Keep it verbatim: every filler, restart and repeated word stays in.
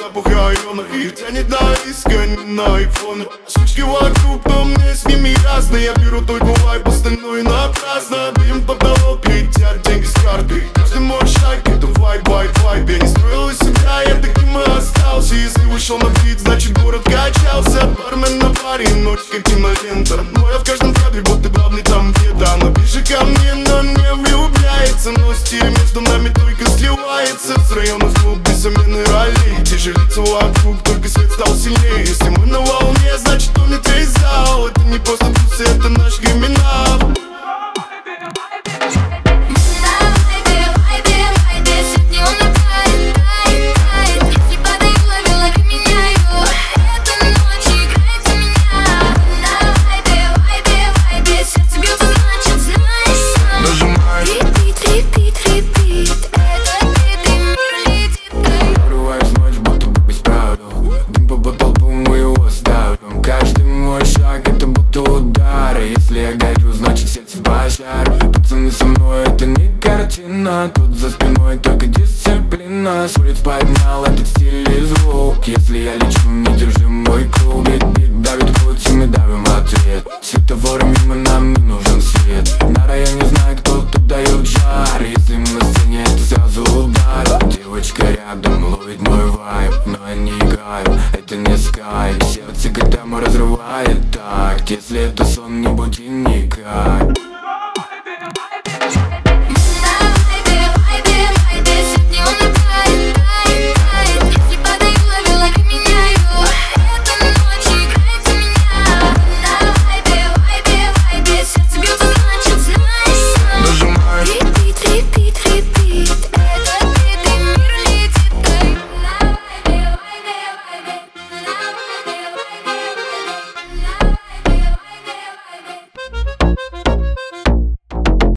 запах района и тянет на искра, не на айфоны. Шишки вокруг, но мне с ними ясно. Я беру только вайп, остальное напрасно. Дым потолок, летят деньги с карты. Каждый мой шаг это вайп, вайп, вайп. Я не строил из себя, я таким и остался. Если вышел на бит, значит город качался. Бармен на баре, ночь как кинолента. Но я в каждом кадре, будто главный там где-то. Она ближе ко мне, но не влюбляется. Но стиль между нами только сливается. С района в клуб бессоменной ралли. Те же лица вокруг, только свет стал сильнее. Если мы на волне, значит он не весь зал. Это не просто тусы, это наш криминал. Если я горю, значит сердце пожар. Пацаны со мной, это не картина. Тут за спиной только дисциплина. С улиц поднял этот стиль и звук. Если я лечу, не держи мой круг. Бит, бит давит путь, и мы давим ответ. Светофоры мимо, нам не нужен свет. На районе знаю, кто тут дает жар. Если мы на сцене, это сразу удар. Девочка рядом ловит мой вайб, но я не играю, это не скайп. Сердце когда мы разрывает такт. Если это сон, не буди никак.